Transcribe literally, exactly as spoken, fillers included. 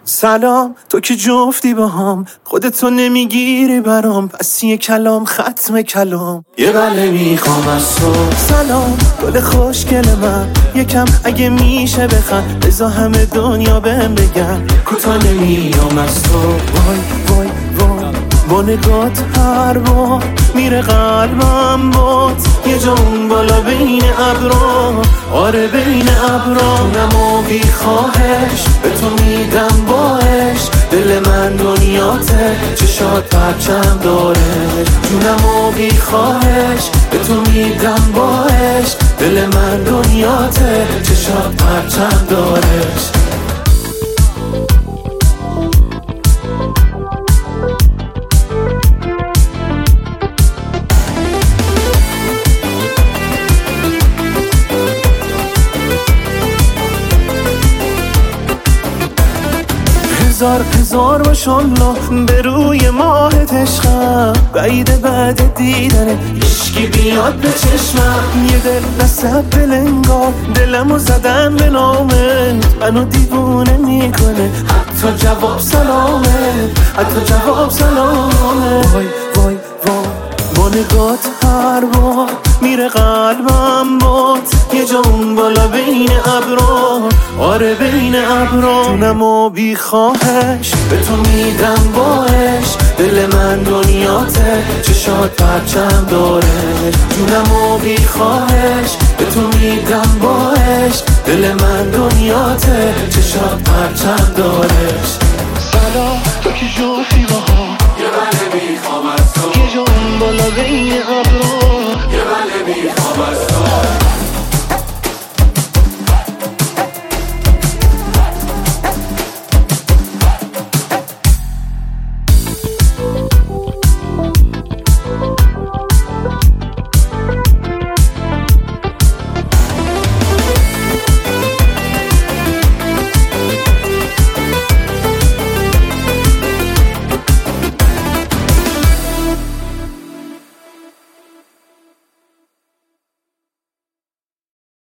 سلام، تو که جفتی با هم، خودتو نمیگیری برام، پس یه کلام ختم کلام، یه بله میخوام از تو. سلام گل خوشگل من، یکم اگه میشه بخند، بذار همه دنیا بهم بگن کوتا نمیام از تو. وای وای وای با نگات هر بار میره قلبم بات، یه جا اون بالا بین ابرا، آره بین ابرا. جونم و بی خواهش به تو میدم باش، دل من دنیاته چشات پرچم داره. جونم و بی خواهش به تو میدم باش، دل من دنیاته چشات پرچم داره. هزار هزار ماشالله به روی ماهت عشقم، بعید بعد دیدنه هیچکی بیاد به چشمم. یه دل نصب بلنگار دلمو زدن به نامت، منو دیوونه میکنه حتی جواب سلامه، حتی جواب سلامه. وای وای وای با نگات هر بار میره قلبم بات، یه جا اون بالا بین ابرا، آره بین ابرا. جونم و بی خواهش به تو میدم باش، دل من دنیاته چشات پرچم داره. جونم و بی خواهش به تو میدم باش، دل من دنیاته چشات پرچم داره. سلام تو که جفت